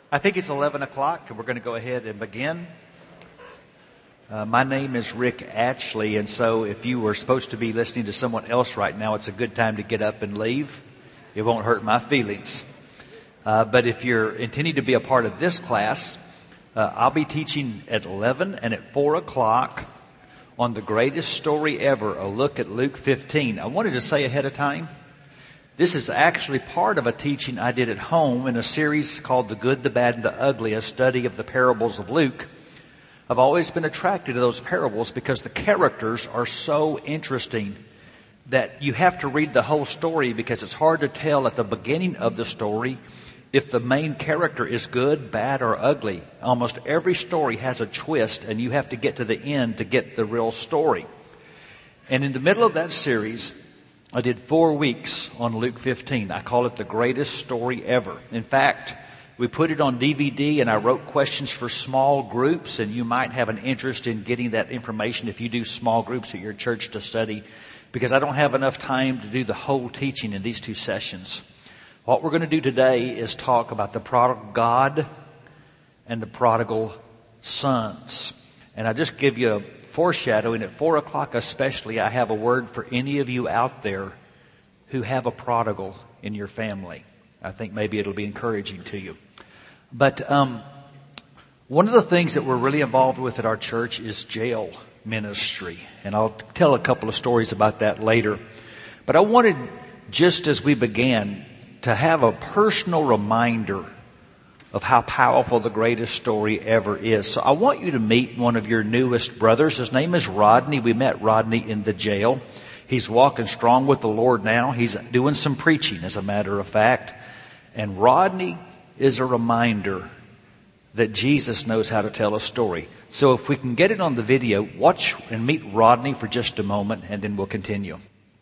I think it's 11 o'clock, and we're going to go ahead and begin. My name is Rick Ashley, and so if you were supposed to be listening to someone else right now, it's a good time to get up and leave. It won't hurt my feelings. But if you're intending to be a part of this class, I'll be teaching at 11 and at 4 o'clock on the greatest story ever, a look at Luke 15. I wanted to say ahead of time, this is actually part of a teaching I did at home in a series called The Good, the Bad, and the Ugly, a study of the parables of Luke. I've always been attracted to those parables because the characters are so interesting that you have to read the whole story because it's hard to tell at the beginning of the story if the main character is good, bad, or ugly. Almost every story has a twist, and you have to get to the end to get the real story. And in the middle of that series, I did 4 weeks on Luke 15. I call it the greatest story ever. In fact, we put it on DVD, and I wrote questions for small groups, and you might have an interest in getting that information if you do small groups at your church to study, because I don't have enough time to do the whole teaching in these 2 sessions. What we're going to do today is talk about the prodigal God and the prodigal sons. And I'll just give you a foreshadowing. At 4 o'clock especially, I have a word for any of you out there who have a prodigal in your family. I think maybe it'll be encouraging to you. But one of the things that we're really involved with at our church is jail ministry. And I'll tell a couple of stories about that later. But I wanted, just as we began, to have a personal reminder of how powerful the greatest story ever is. So I want you to meet one of your newest brothers. His name is Rodney. We met Rodney in the jail. He's walking strong with the Lord now. He's doing some preaching, as a matter of fact. And Rodney is a reminder that Jesus knows how to tell a story. So if we can get it on the video, watch and meet Rodney for just a moment, and then we'll continue.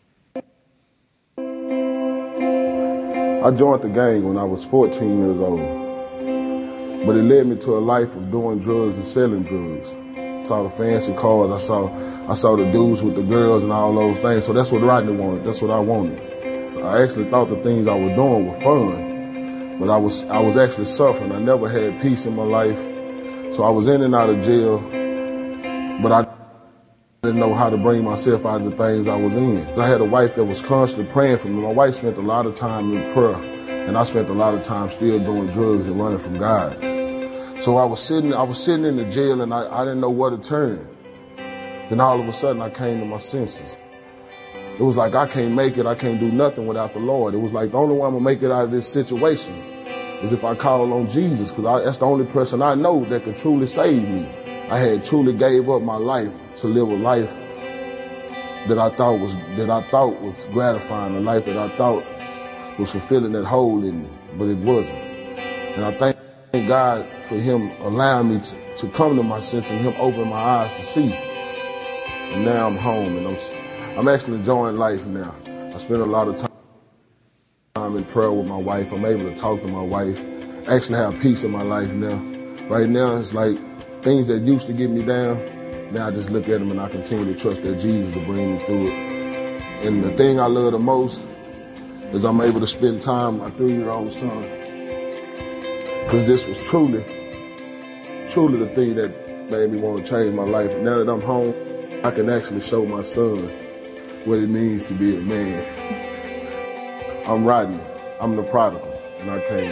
I joined the gang when I was 14 years old. But it led me to a life of doing drugs and selling drugs. I saw the fancy cars, I saw the dudes with the girls and all those things. So that's what Rodney wanted. That's what I wanted. I actually thought the things I was doing were fun, but I was actually suffering. I never had peace in my life. So I was in and out of jail, but I didn't know how to bring myself out of the things I was in. I had a wife that was constantly praying for me. My wife spent a lot of time in prayer, and I spent a lot of time still doing drugs and running from God. So I was sitting in the jail, and I didn't know where to turn. Then all of a sudden I came to my senses. It was like I can't make it, I can't do nothing without the Lord. It was like the only way I'm gonna make it out of this situation is if I call on Jesus, because that's the only person I know that could truly save me. I had truly gave up my life to live a life that I thought was gratifying, a life that I thought was fulfilling that hole in me, but it wasn't. And I thank God for Him allowing me to come to my senses and Him opening my eyes to see. And now I'm home, and I'm actually enjoying life now. I spend a lot of time in prayer with my wife. I'm able to talk to my wife, actually have peace in my life now. Right now, it's like things that used to get me down, now I just look at them and I continue to trust that Jesus will bring me through it. And the thing I love the most is I'm able to spend time with my 3-year-old son. Because this was truly the thing that made me want to change my life. Now that I'm home, I can actually show my son what it means to be a man. I'm Rodney. I'm the prodigal, and I came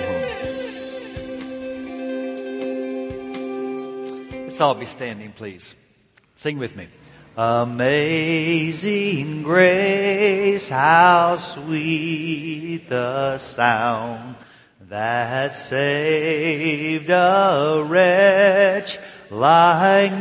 home. Let's all be standing, please. Sing with me. Amazing grace, how sweet the sound that saved a wretch like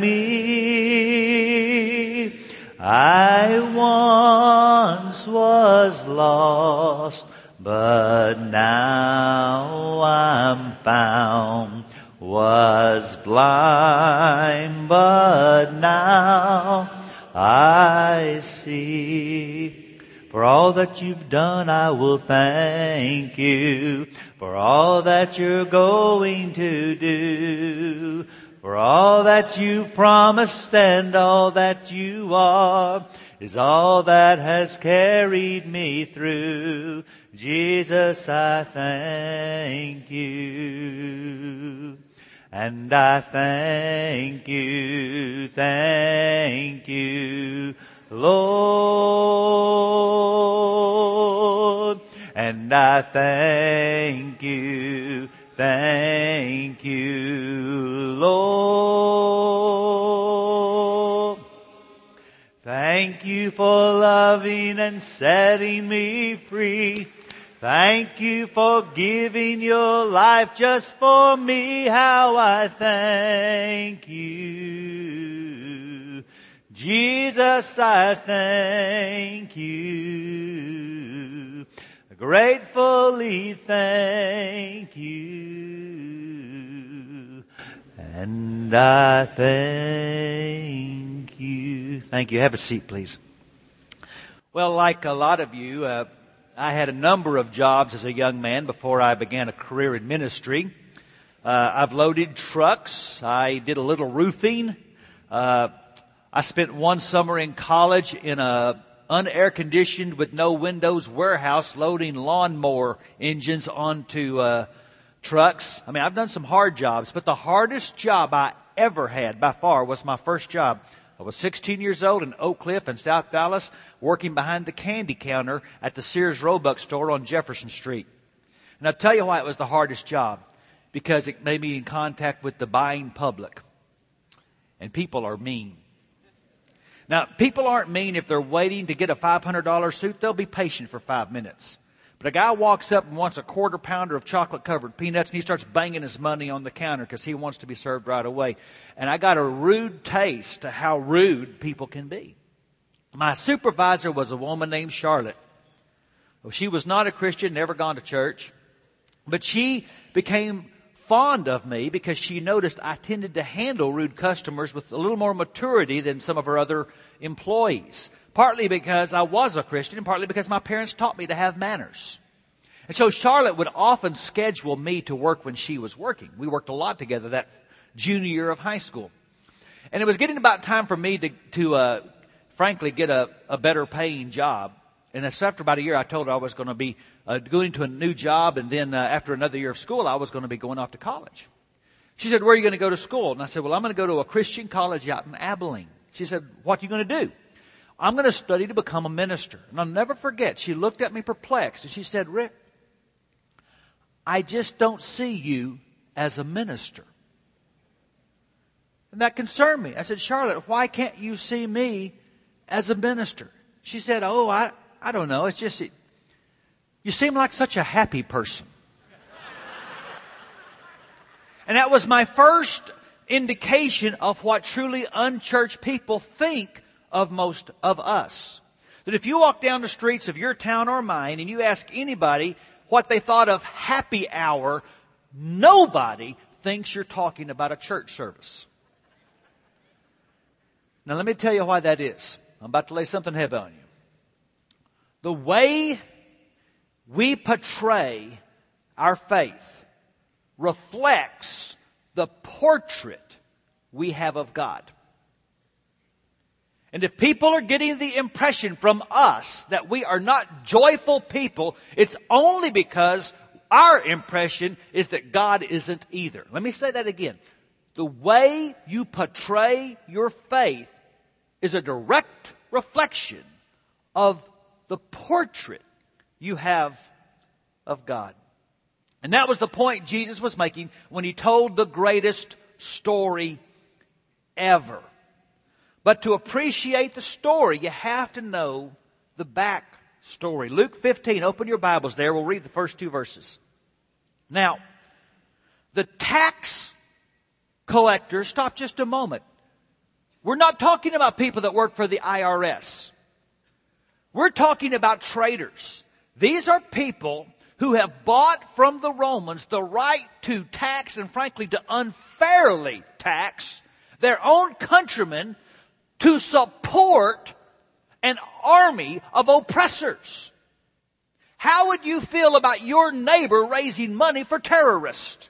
me. I once was lost, but now I'm found. Was blind, but now I see. For all that you've done, I will thank you. For all that you're going to do. For all that you've promised and all that you are is all that has carried me through. Jesus, I thank you. And I thank you, Lord. And I thank you, Lord. Thank you for loving and setting me free. Thank you for giving your life just for me. How I thank you. Jesus, I thank you. Gratefully thank you. And I thank you. Thank you. Have a seat, please. Well, like a lot of you, I had a number of jobs as a young man before I began a career in ministry. I've loaded trucks. I did a little roofing. I spent one summer in college in a unair-conditioned with no windows warehouse loading lawnmower engines onto trucks. I mean, I've done some hard jobs, but the hardest job I ever had by far was my first job. I was 16 years old in Oak Cliff in South Dallas, working behind the candy counter at the Sears Roebuck store on Jefferson Street. And I'll tell you why it was the hardest job. Because it made me in contact with the buying public. And people are mean. Now, people aren't mean if they're waiting to get a $500 suit. They'll be patient for 5 minutes. But a guy walks up and wants a quarter pounder of chocolate-covered peanuts, and he starts banging his money on the counter because he wants to be served right away. And I got a rude taste to how rude people can be. My supervisor was a woman named Charlotte. Well, she was not a Christian, never gone to church. But she became fond of me because she noticed I tended to handle rude customers with a little more maturity than some of her other employees. Partly because I was a Christian and partly because my parents taught me to have manners. And so Charlotte would often schedule me to work when she was working. We worked a lot together that junior year of high school. And it was getting about time for me to frankly, get a better paying job. And after about a year, I told her I was going to be going to a new job. And then after another year of school, I was going to be going off to college. She said, where are you going to go to school? And I said, well, I'm going to go to a Christian college out in Abilene. She said, what are you going to do? I'm going to study to become a minister. And I'll never forget, she looked at me perplexed and she said, Rick, I just don't see you as a minister. And that concerned me. I said, Charlotte, why can't you see me as a minister? She said, oh, I don't know. It's just, you seem like such a happy person. And that was my first indication of what truly unchurched people think of most of us. That if you walk down the streets of your town or mine and you ask anybody what they thought of happy hour, nobody thinks you're talking about a church service. Now let me tell you why that is. I'm about to lay something heavy on you. The way we portray our faith reflects the portrait we have of God. And if people are getting the impression from us that we are not joyful people, it's only because our impression is that God isn't either. Let me say that again. The way you portray your faith is a direct reflection of the portrait you have of God. And that was the point Jesus was making when he told the greatest story ever. But to appreciate the story, you have to know the back story. Luke 15, open your Bibles there. We'll read the first 2 verses. Now, the tax collectors, stop just a moment. We're not talking about people that work for the IRS. We're talking about traitors. These are people who have bought from the Romans the right to tax and frankly to unfairly tax their own countrymen to support an army of oppressors. How would you feel about your neighbor raising money for terrorists?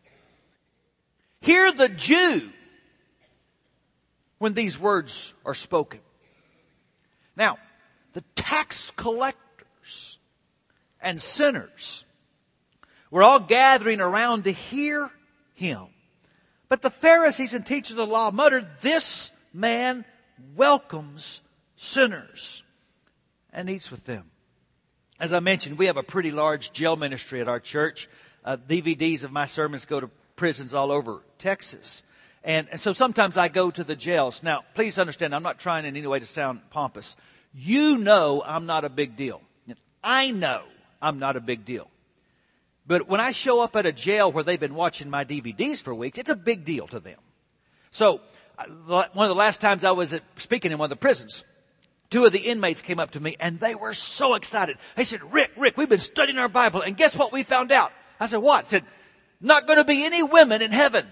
Hear the Jew when these words are spoken. Now, the tax collectors and sinners were all gathering around to hear him. But the Pharisees and teachers of the law muttered, "This man welcomes sinners and eats with them." As I mentioned, we have a pretty large jail ministry at our church. DVDs of my sermons go to prisons all over Texas. And so sometimes I go to the jails. Now, please understand, I'm not trying in any way to sound pompous. You know I'm not a big deal. I know I'm not a big deal. But when I show up at a jail where they've been watching my DVDs for weeks, it's a big deal to them. So, one of the last times I was speaking in one of the prisons, two of the inmates came up to me and they were so excited. They said, Rick, we've been studying our Bible and guess what we found out? I said, what? They said, not going to be any women in heaven.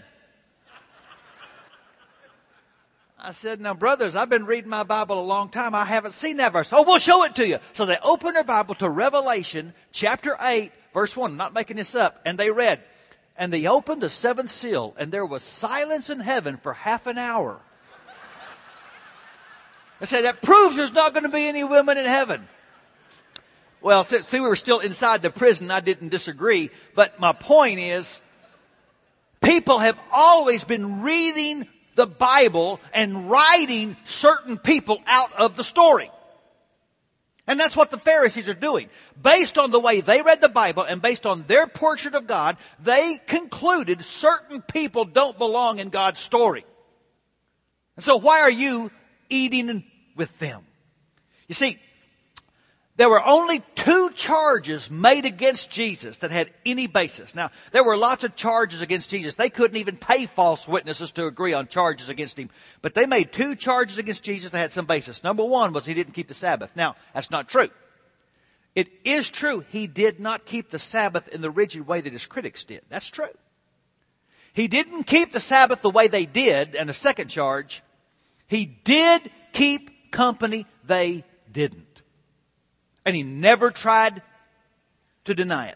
I said, now brothers, I've been reading my Bible a long time. I haven't seen that verse. Oh, we'll show it to you. So they opened their Bible to Revelation chapter 8, verse 1. I'm not making this up. And they read, and they opened the seventh seal and there was silence in heaven for half an hour. I said, that proves there's not going to be any women in heaven. Well, see, we were still inside the prison. I didn't disagree. But my point is, people have always been reading the Bible and writing certain people out of the story. And that's what the Pharisees are doing. Based on the way they read the Bible and based on their portrait of God, they concluded certain people don't belong in God's story. And so why are you eating with them? You see, there were only 2 charges made against Jesus that had any basis. Now, there were lots of charges against Jesus. They couldn't even pay false witnesses to agree on charges against him. But they made 2 charges against Jesus that had some basis. Number 1 was he didn't keep the Sabbath. Now, that's not true. It is true he did not keep the Sabbath in the rigid way that his critics did. That's true. He didn't keep the Sabbath the way they did. And the second charge, he did keep company they didn't. And he never tried to deny it.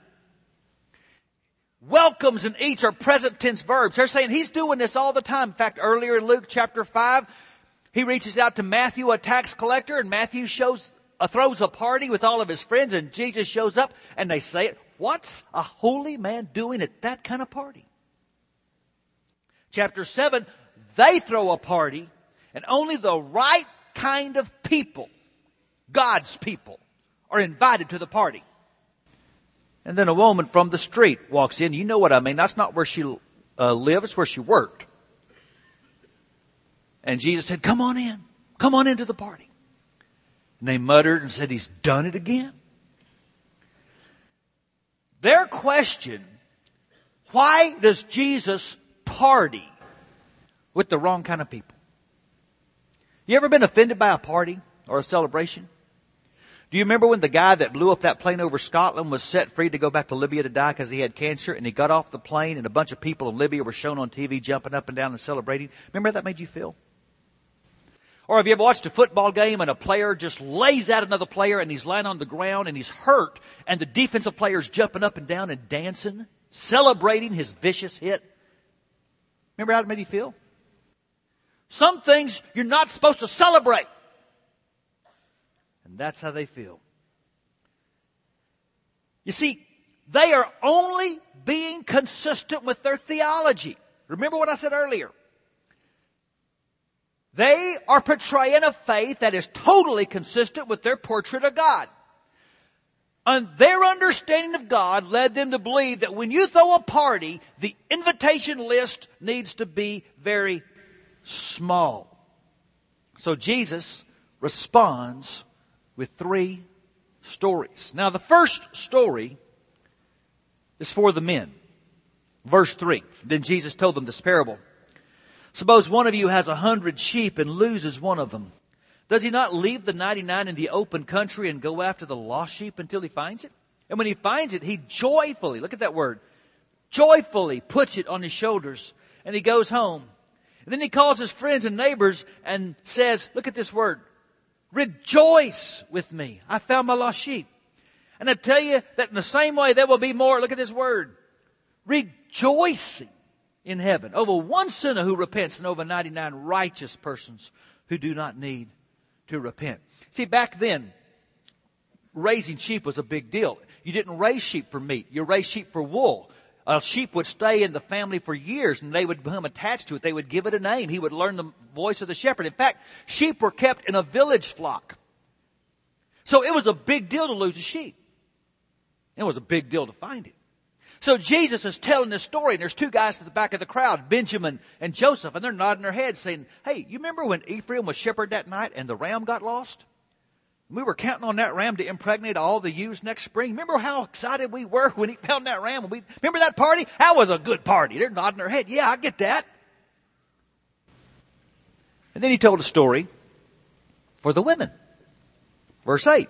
Welcomes and eats are present tense verbs. They're saying he's doing this all the time. In fact, earlier in Luke chapter 5, he reaches out to Matthew, a tax collector, and Matthew throws a party with all of his friends, and Jesus shows up, and they say, what's a holy man doing at that kind of party? Chapter 7, they throw a party, and only the right kind of people, God's people, are invited to the party. And then a woman from the street walks in. You know what I mean. That's not where she lived. It's where she worked. And Jesus said, come on in. Come on into the party. And they muttered and said, he's done it again. Their question, why does Jesus party with the wrong kind of people? You ever been offended by a party or a celebration? Do you remember when the guy that blew up that plane over Scotland was set free to go back to Libya to die because he had cancer, and he got off the plane and a bunch of people in Libya were shown on TV jumping up and down and celebrating? Remember how that made you feel? Or have you ever watched a football game and a player just lays out another player and he's lying on the ground and he's hurt and the defensive player's jumping up and down and dancing, celebrating his vicious hit? Remember how it made you feel? Some things you're not supposed to celebrate. And that's how they feel. You see, they are only being consistent with their theology. Remember what I said earlier. They are portraying a faith that is totally consistent with their portrait of God. And their understanding of God led them to believe that when you throw a party, the invitation list needs to be very small. So Jesus responds with 3 stories. Now, the first story is for the men. Verse 3. Then Jesus told them this parable. Suppose one of you has 100 sheep and loses one of them. Does he not leave the 99 in the open country and go after the lost sheep until he finds it? And when he finds it, he joyfully, look at that word, joyfully puts it on his shoulders and he goes home. And then he calls his friends and neighbors and says, look at this word, rejoice with me. I found my lost sheep. And I tell you that in the same way there will be more, look at this word, rejoicing in heaven over one sinner who repents and over 99 righteous persons who do not need to repent. See, back then, raising sheep was a big deal. You didn't raise sheep for meat. You raised sheep for wool. A sheep would stay in the family for years, and they would become attached to it. They would give it a name. He would learn the voice of the shepherd. In fact, sheep were kept in a village flock. So it was a big deal to lose a sheep. It was a big deal to find it. So Jesus is telling this story, and there's two guys at the back of the crowd, Benjamin and Joseph, and they're nodding their heads saying, hey, you remember when Ephraim was shepherd that night and the ram got lost? We were counting on that ram to impregnate all the ewes next spring. Remember how excited we were when he found that ram? Remember that party? That was a good party. They're nodding their head. Yeah, I get that. And then he told a story for the women. Verse 8.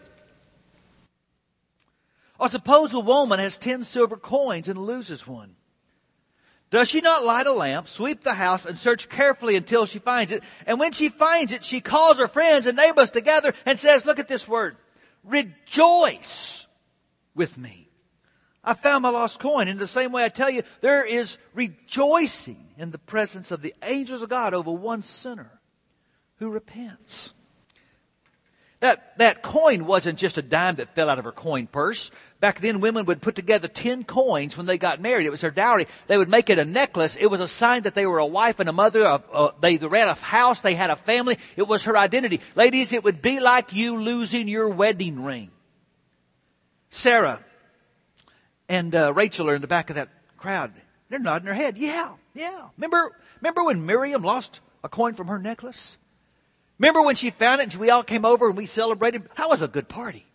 Or suppose a woman has 10 silver coins and loses one. Does she not light a lamp, sweep the house, and search carefully until she finds it? And when she finds it, she calls her friends and neighbors together and says, look at this word, rejoice with me. I found my lost coin. In the same way, I tell you, there is rejoicing in the presence of the angels of God over one sinner who repents. That coin wasn't just a dime that fell out of her coin purse. Back then, women would put together 10 coins when they got married. It was their dowry. They would make it a necklace. It was a sign that they were a wife and a mother. They ran a house. They had a family. It was her identity. Ladies, it would be like you losing your wedding ring. Sarah and Rachel are in the back of that crowd. They're nodding their head. Yeah. Remember when Miriam lost a coin from her necklace? Remember when she found it and we all came over and we celebrated? That was a good party.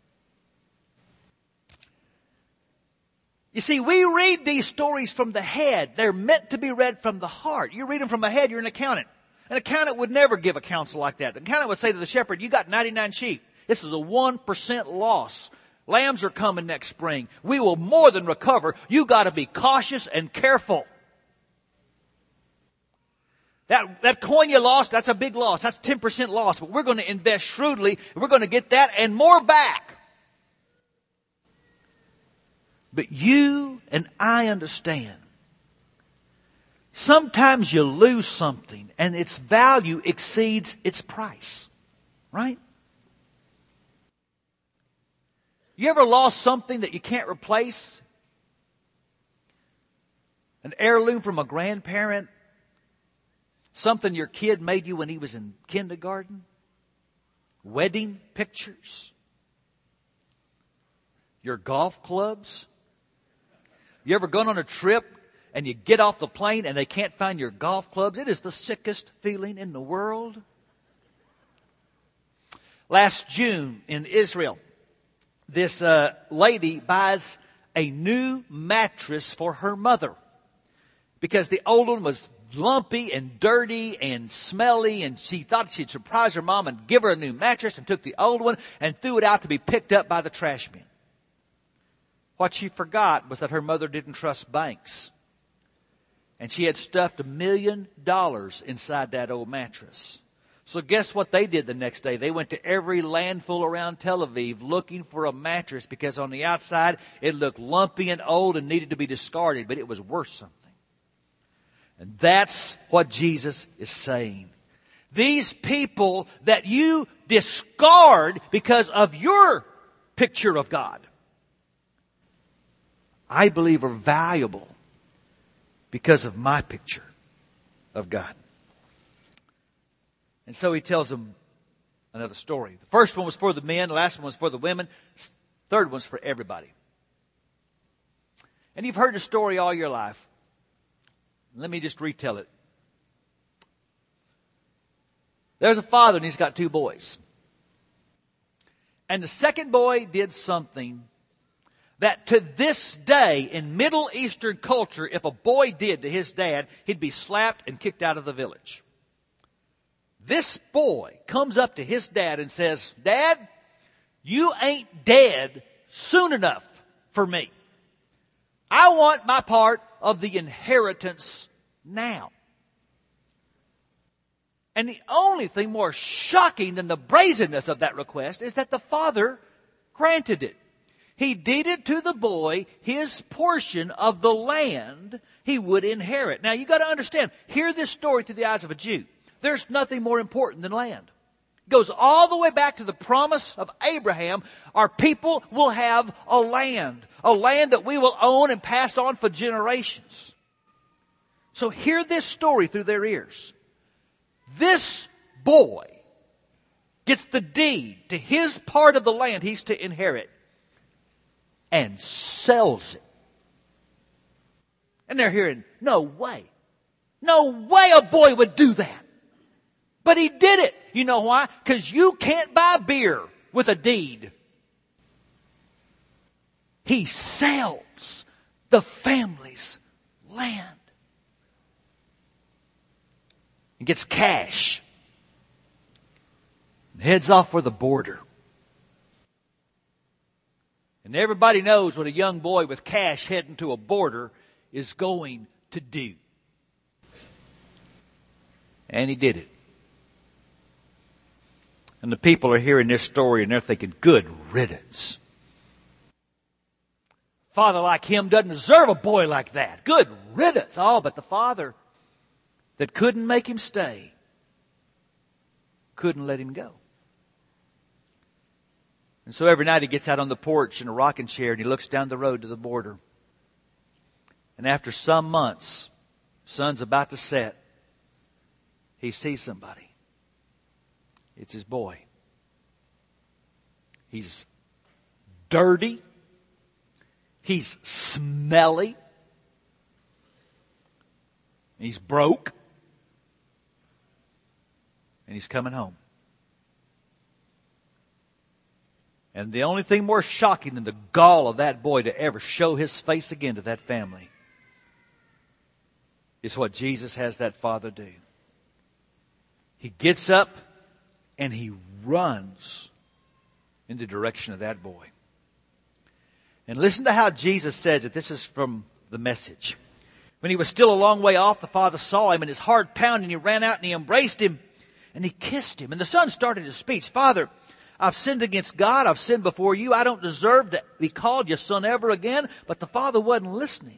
You see, we read these stories from the head. They're meant to be read from the heart. You read them from the head, you're an accountant. An accountant would never give a counsel like that. An accountant would say to the shepherd, you got 99 sheep. This is a 1% loss. Lambs are coming next spring. We will more than recover. You got to be cautious and careful. That coin you lost, that's a big loss. That's 10% loss. But we're going to invest shrewdly. We're going to get that and more back. But you and I understand. Sometimes you lose something and its value exceeds its price. Right? You ever lost something that you can't replace? An heirloom from a grandparent? Something your kid made you when he was in kindergarten? Wedding pictures? Your golf clubs? You ever gone on a trip and you get off the plane and they can't find your golf clubs? It is the sickest feeling in the world. Last June in Israel, this lady buys a new mattress for her mother because the old one was lumpy and dirty and smelly, and she thought she'd surprise her mom and give her a new mattress, and took the old one and threw it out to be picked up by the trash men. What she forgot was that her mother didn't trust banks, and she had stuffed $1 million inside that old mattress. So guess what they did the next day? They went to every landfill around Tel Aviv looking for a mattress because on the outside it looked lumpy and old and needed to be discarded, but it was worth something. And that's what Jesus is saying. These people that you discard because of your picture of God, I believe are valuable because of my picture of God. And so he tells them another story. The first one was for the men. The last one was for the women. Third one's for everybody. And you've heard the story all your life. Let me just retell it. There's a father and he's got 2 boys. And the second boy did something that to this day in Middle Eastern culture, if a boy did to his dad, he'd be slapped and kicked out of the village. This boy comes up to his dad and says, Dad, you ain't dead soon enough for me. I want my part of the inheritance now. And the only thing more shocking than the brazenness of that request is that the father granted it. He deeded to the boy his portion of the land he would inherit. Now you got to understand, hear this story through the eyes of a Jew. There's nothing more important than land. It goes all the way back to the promise of Abraham. Our people will have a land that we will own and pass on for generations. So hear this story through their ears. This boy gets the deed to his part of the land he's to inherit and sells it. And they're hearing, no way. No way a boy would do that. But he did it. You know why? Because you can't buy beer with a deed. He sells the family's land. And gets cash. And heads off for the border. And everybody knows what a young boy with cash heading to a border is going to do. And he did it. And the people are hearing this story and they're thinking, good riddance. Father like him doesn't deserve a boy like that. Good riddance. Oh, but the father that couldn't make him stay couldn't let him go. And so every night he gets out on the porch in a rocking chair and he looks down the road to the border. And after some months, sun's about to set, he sees somebody. It's his boy. He's dirty. He's smelly. He's broke. And he's coming home. And the only thing more shocking than the gall of that boy to ever show his face again to that family is what Jesus has that father do. He gets up and he runs in the direction of that boy. And listen to how Jesus says it. This is from the Message. When he was still a long way off, the father saw him and his heart pounded, and he ran out and he embraced him and he kissed him. And the son started his speech. Father, I've sinned against God. I've sinned before you. I don't deserve to be called your son ever again. But the father wasn't listening.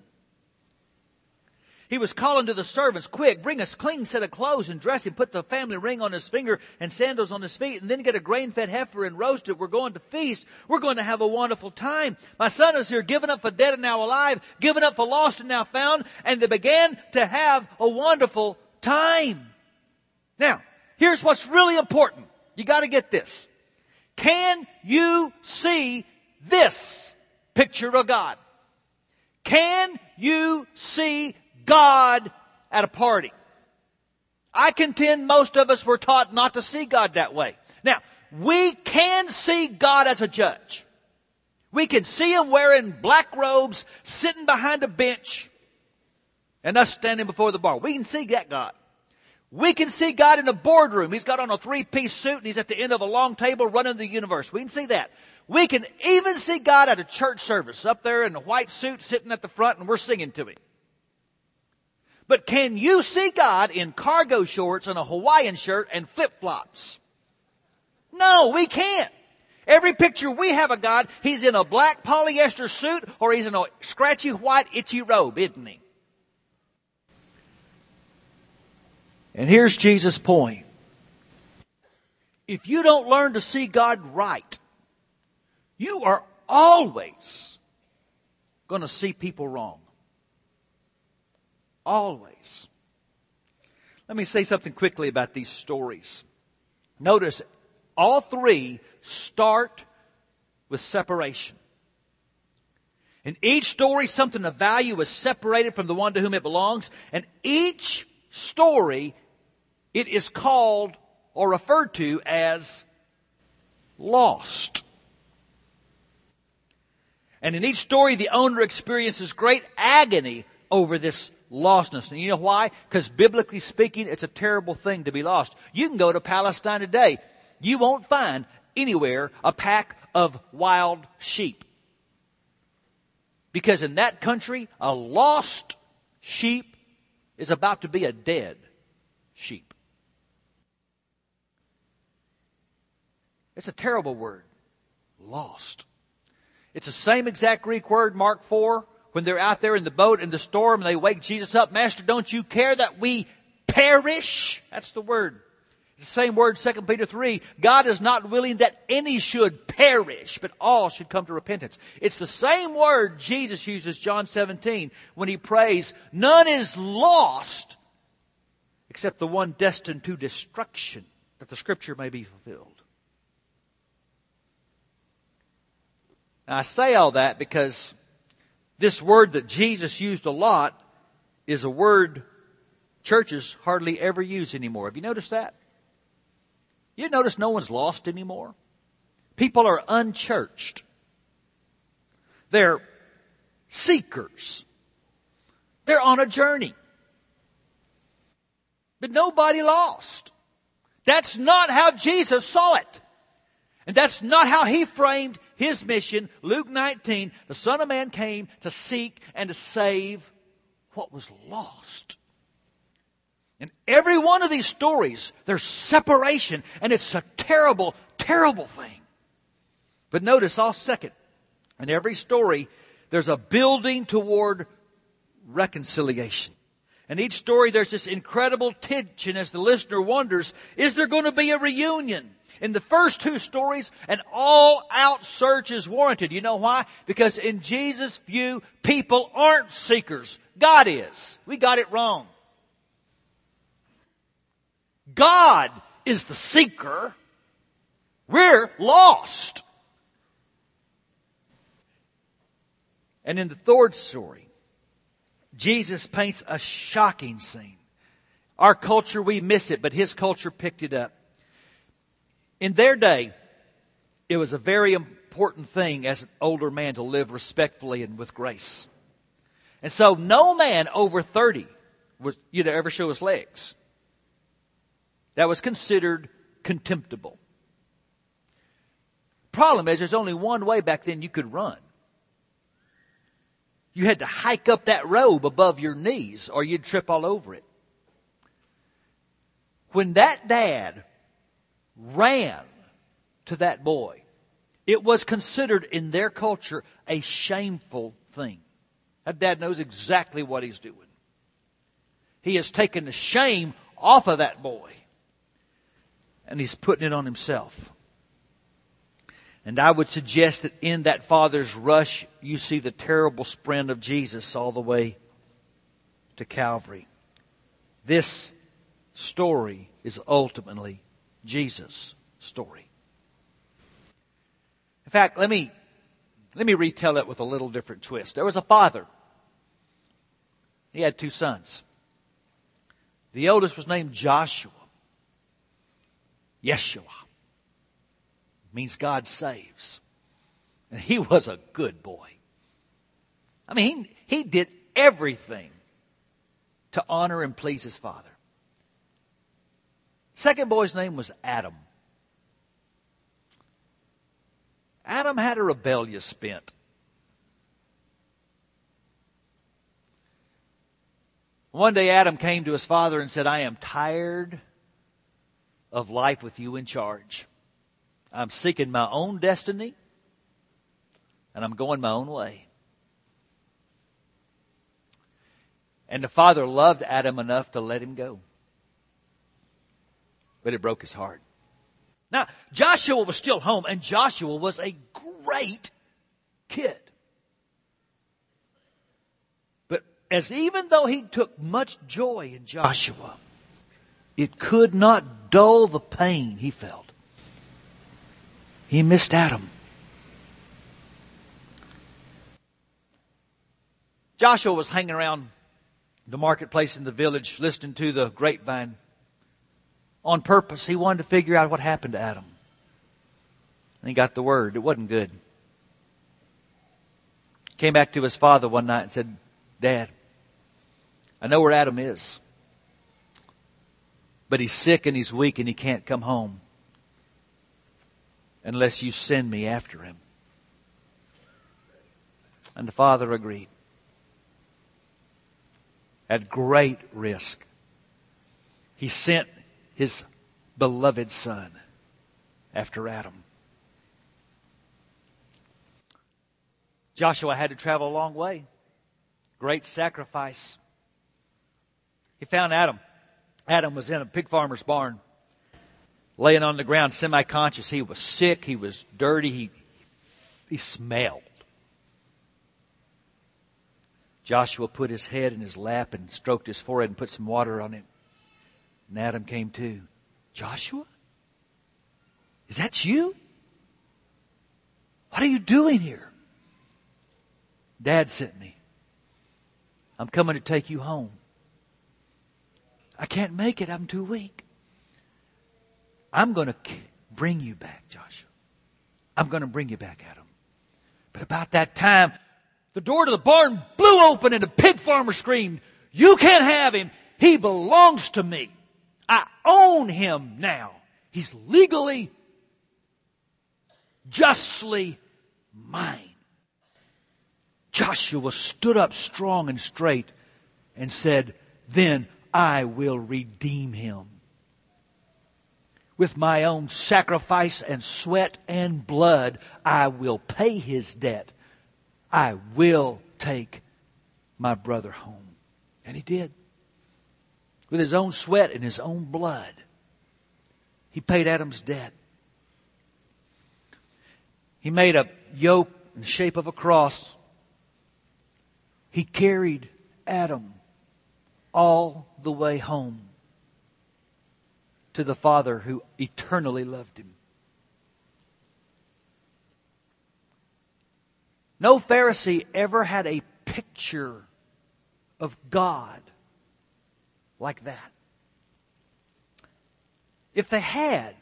He was calling to the servants, quick, bring a clean set of clothes and dress him. Put the family ring on his finger and sandals on his feet. And then get a grain-fed heifer and roast it. We're going to feast. We're going to have a wonderful time. My son is here, given up for dead and now alive. Given up for lost and now found. And they began to have a wonderful time. Now, here's what's really important. You got to get this. Can you see this picture of God? Can you see God at a party? I contend most of us were taught not to see God that way. Now, we can see God as a judge. We can see Him wearing black robes, sitting behind a bench, and us standing before the bar. We can see that God. We can see God in a boardroom. He's got on a 3-piece suit and he's at the end of a long table running the universe. We can see that. We can even see God at a church service up there in a white suit sitting at the front and we're singing to Him. But can you see God in cargo shorts and a Hawaiian shirt and flip-flops? No, we can't. Every picture we have of God, He's in a black polyester suit or He's in a scratchy white itchy robe, isn't He? And here's Jesus' point. If you don't learn to see God right, you are always going to see people wrong. Always. Let me say something quickly about these stories. Notice, all three start with separation. In each story, something of value is separated from the one to whom it belongs. And each story, it is called or referred to as lost. And in each story, the owner experiences great agony over this lostness. And you know why? Because biblically speaking, it's a terrible thing to be lost. You can go to Palestine today. You won't find anywhere a pack of wild sheep. Because in that country, a lost sheep is about to be a dead sheep. It's a terrible word. Lost. It's the same exact Greek word, Mark 4, when they're out there in the boat in the storm and they wake Jesus up. Master, don't you care that we perish? That's the word. The same word, 2 Peter 3, God is not willing that any should perish, but all should come to repentance. It's the same word Jesus uses, John 17, when He prays, none is lost except the one destined to destruction, that the Scripture may be fulfilled. Now, I say all that because this word that Jesus used a lot is a word churches hardly ever use anymore. Have you noticed that? You notice no one's lost anymore? People are unchurched. They're seekers. They're on a journey. But nobody lost. That's not how Jesus saw it. And that's not how He framed His mission. Luke 19, the Son of Man came to seek and to save what was lost. In every one of these stories, there's separation, and it's a terrible, terrible thing. But notice, second, in every story, there's a building toward reconciliation. In each story, there's this incredible tension as the listener wonders, is there going to be a reunion? In the first two stories, an all-out search is warranted. You know why? Because in Jesus' view, people aren't seekers. God is. We got it wrong. God is the seeker. We're lost. And in the third story, Jesus paints a shocking scene. Our culture, we miss it, but His culture picked it up. In their day, it was a very important thing as an older man to live respectfully and with grace. And so no man over 30 was to ever show his legs. That was considered contemptible. Problem is, there's only one way back then you could run. You had to hike up that robe above your knees or you'd trip all over it. When that dad ran to that boy, it was considered in their culture a shameful thing. That dad knows exactly what he's doing. He has taken the shame off of that boy. And he's putting it on himself. And I would suggest that in that father's rush, you see the terrible sprint of Jesus all the way to Calvary. This story is ultimately Jesus' story. In fact, let me retell it with a little different twist. There was a father. He had two sons. The eldest was named Joshua. Yeshua means God saves. And he was a good boy. I mean, he did everything to honor and please his father. Second boy's name was Adam. Adam had a rebellious bent. One day Adam came to his father and said, I am tired of life with you in charge. I'm seeking my own destiny and I'm going my own way. And the father loved Adam enough to let him go. But it broke his heart. Now, Joshua was still home, and Joshua was a great kid. But even though he took much joy in Joshua, it could not dull the pain he felt. He missed Adam. Joshua was hanging around the marketplace in the village listening to the grapevine on purpose. He wanted to figure out what happened to Adam. And he got the word. It wasn't good. Came back to his father one night and said, Dad, I know where Adam is. But he's sick and he's weak and he can't come home unless you send me after him. And the father agreed. At great risk, he sent his beloved son after Adam. Joshua had to travel a long way. Great sacrifice. He found Adam. Adam was in a pig farmer's barn. laying on the ground, semi-conscious. He was sick. He was dirty. He smelled. Joshua put his head in his lap and stroked his forehead and put some water on it. And Adam came to. Joshua? Is that you? What are you doing here? Dad sent me. I'm coming to take you home. I can't make it. I'm too weak. I'm going to bring you back, Joshua. I'm going to bring you back, Adam. But about that time, the door to the barn blew open and the pig farmer screamed, "You can't have him. He belongs to me. I own him now. He's legally, justly mine." Joshua stood up strong and straight and said, "Then I will redeem him. With my own sacrifice and sweat and blood, I will pay his debt. I will take my brother home." And he did. With his own sweat and his own blood, he paid Adam's debt. He made a yoke in the shape of a cross. He carried Adam all the way home to the Father who eternally loved him. No Pharisee ever had a picture of God like that. If they had,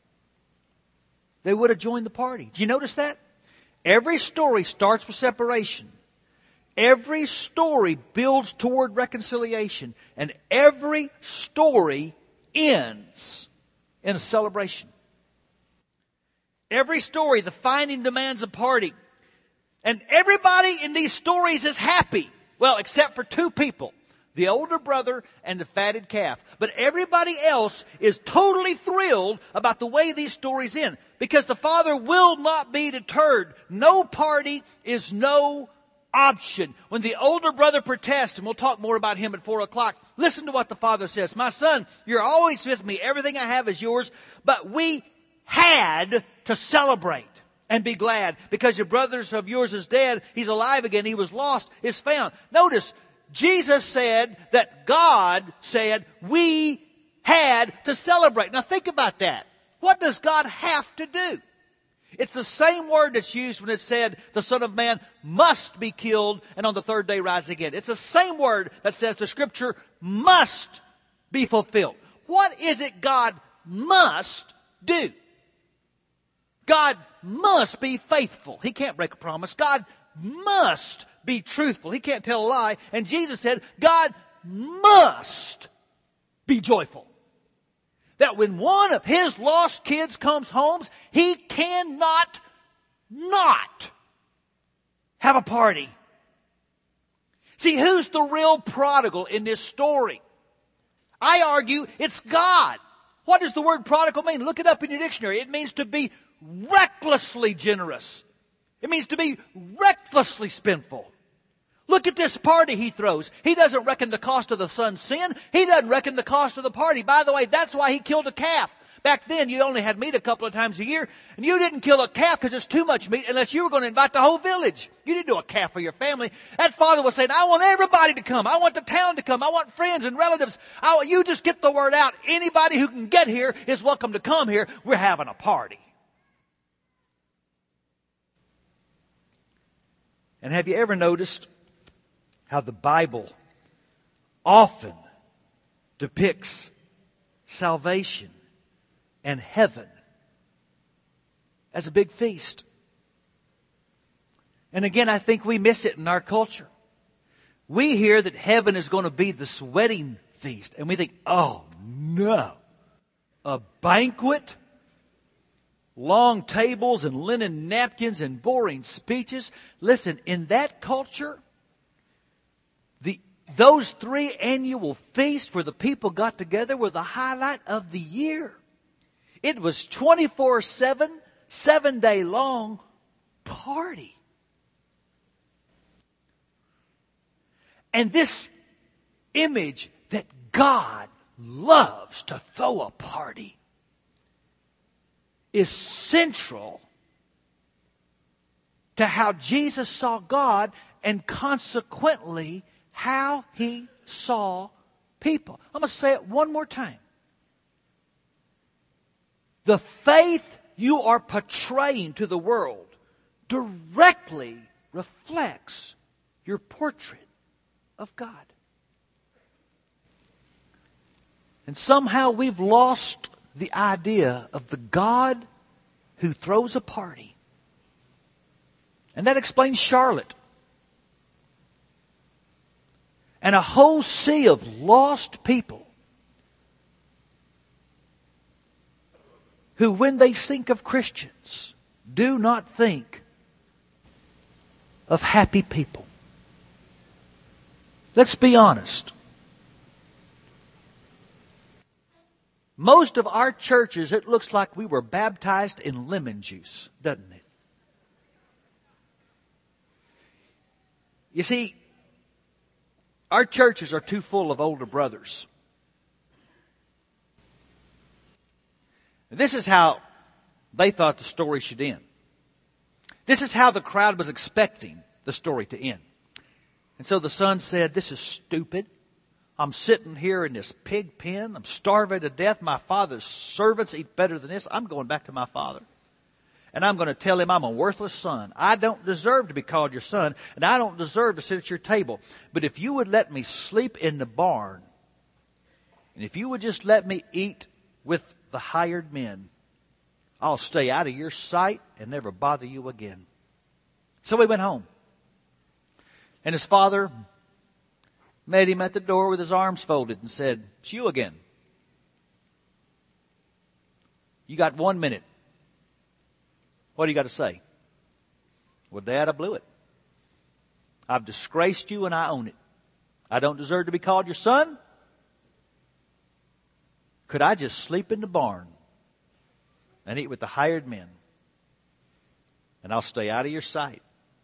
they would have joined the party. Do you notice that? Every story starts with separation. Every story builds toward reconciliation. And every story ends in a celebration. Every story, the finding demands a party. And everybody in these stories is happy. Well, except for two people. The older brother and the fatted calf. But everybody else is totally thrilled about the way these stories end. Because the father will not be deterred. No party is no option. When the older brother protests, and we'll talk more about him at 4 o'clock, listen to what the father says. "My son, you're always with me. Everything I have is yours. But we had to celebrate and be glad because your brother of yours is dead. He's alive again. He was lost, is found." Notice, Jesus said that God said we had to celebrate. Now think about that. What does God have to do? It's the same word that's used when it said the Son of Man must be killed and on the third day rise again. It's the same word that says the Scripture must be fulfilled. What is it God must do? God must be faithful. He can't break a promise. God must be truthful. He can't tell a lie. And Jesus said, God must be joyful. That when one of His lost kids comes home, He cannot not have a party. See, who's the real prodigal in this story? I argue it's God. What does the word prodigal mean? Look it up in your dictionary. It means to be recklessly generous. It means to be recklessly spendful. Look at this party he throws. He doesn't reckon the cost of the son's sin. He doesn't reckon the cost of the party. By the way, that's why he killed a calf. Back then, you only had meat a couple of times a year. And you didn't kill a calf because it's too much meat unless you were going to invite the whole village. You didn't do a calf for your family. That father was saying, I want everybody to come. I want the town to come. I want friends and relatives. You just get the word out. Anybody who can get here is welcome to come here. We're having a party. And have you ever noticed how the Bible often depicts salvation and heaven as a big feast? And again, I think we miss it in our culture. We hear that heaven is going to be this wedding feast, and we think, oh no, a banquet? Long tables and linen napkins and boring speeches. Listen, in that culture, those 3 annual feasts where the people got together were the highlight of the year. It was 24/7, 7-day long party. And this image that God loves to throw a party. is central to how Jesus saw God and consequently how He saw people. I'm going to say it one more time. The faith you are portraying to the world directly reflects your portrait of God. And somehow we've lost the idea of the God who throws a party. And that explains Charlotte. And a whole sea of lost people who, when they think of Christians, do not think of happy people. Let's be honest. Most of our churches, it looks like we were baptized in lemon juice, doesn't it? You see, our churches are too full of older brothers. This is how they thought the story should end. This is how the crowd was expecting the story to end. And so the son said, "This is stupid. I'm sitting here in this pig pen. I'm starving to death. My father's servants eat better than this. I'm going back to my father. And I'm going to tell him I'm a worthless son. I don't deserve to be called your son, and I don't deserve to sit at your table. But if you would let me sleep in the barn, and if you would just let me eat with the hired men, I'll stay out of your sight and never bother you again." So he went home. And his father met him at the door with his arms folded and said, "It's you again. You got 1 minute. What do you got to say?" "Well, Dad, I blew it. I've disgraced you and I own it. I don't deserve to be called your son. Could I just sleep in the barn and eat with the hired men, and I'll stay out of your sight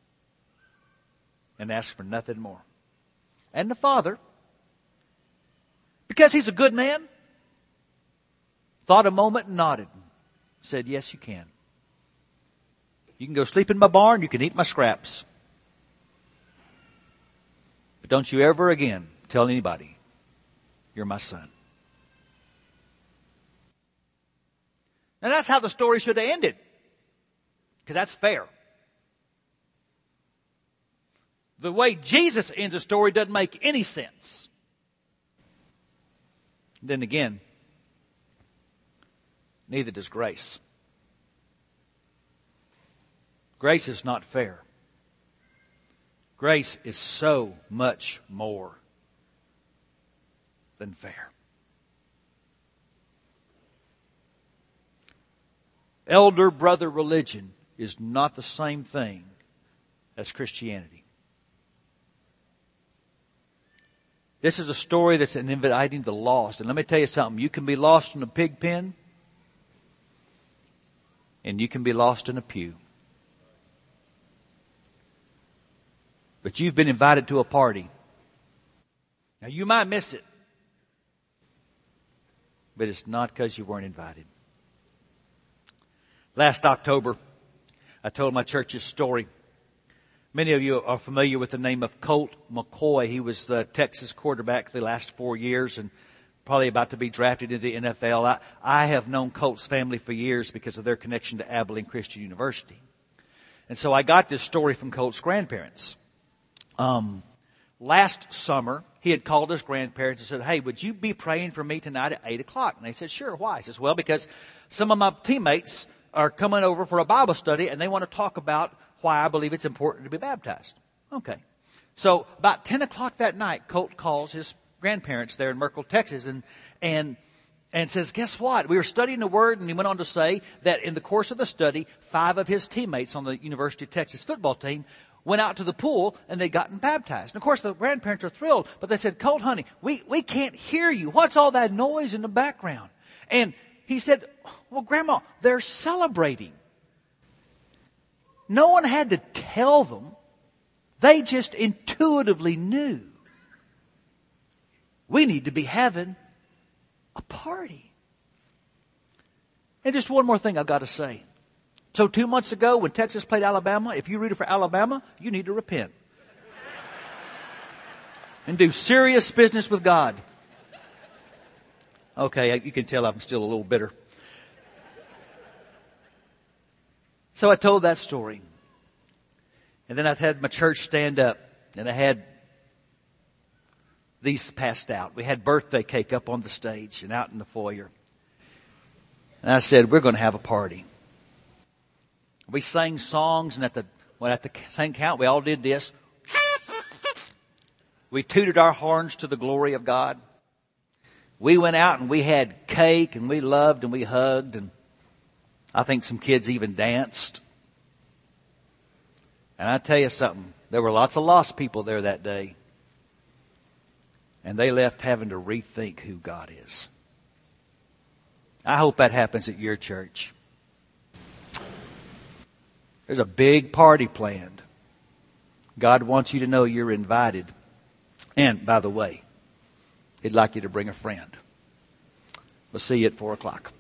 and ask for nothing more?" And the father, because he's a good man, thought a moment and nodded. Said, "Yes, you can. You can go sleep in my barn. You can eat my scraps. But don't you ever again tell anybody you're my son." And that's how the story should have ended. Because that's fair. The way Jesus ends a story doesn't make any sense. Then again, neither does grace. Grace is not fair. Grace is so much more than fair. Elder brother religion is not the same thing as Christianity. This is a story that's inviting the lost. And let me tell you something. You can be lost in a pig pen, and you can be lost in a pew. But you've been invited to a party. Now, you might miss it, but it's not because you weren't invited. Last October, I told my church's story. Many of you are familiar with the name of Colt McCoy. He was the Texas quarterback the last 4 years and probably about to be drafted into the NFL. I have known Colt's family for years because of their connection to Abilene Christian University. And so I got this story from Colt's grandparents. Last summer, he had called his grandparents and said, "Hey, would you be praying for me tonight at 8 o'clock? And they said, "Sure, why?" He says, "Well, because some of my teammates are coming over for a Bible study and they want to talk about why I believe it's important to be baptized." Okay. So about 10 o'clock that night, Colt calls his grandparents there in Merkel, Texas, and says, "Guess what? We were studying the Word," and he went on to say that in the course of the study, 5 of his teammates on the University of Texas football team went out to the pool and they'd gotten baptized. And of course the grandparents are thrilled, but they said, "Colt, honey, we can't hear you. What's all that noise in the background?" And he said, "Well, Grandma, they're celebrating." No one had to tell them. They just intuitively knew. We need to be having a party. And just one more thing I've got to say. So 2 months ago when Texas played Alabama, if you rooted for Alabama, you need to repent. And do serious business with God. Okay, you can tell I'm still a little bitter. So I told that story. And then I had my church stand up. And I had these passed out. We had birthday cake up on the stage and out in the foyer. And I said, we're going to have a party. We sang songs, and at the same count, we all did this. We tooted our horns to the glory of God. We went out and we had cake, and we loved and we hugged, and I think some kids even danced. And I tell you something, there were lots of lost people there that day. And they left having to rethink who God is. I hope that happens at your church. There's a big party planned. God wants you to know you're invited. And, by the way, He'd like you to bring a friend. We'll see you at 4 o'clock.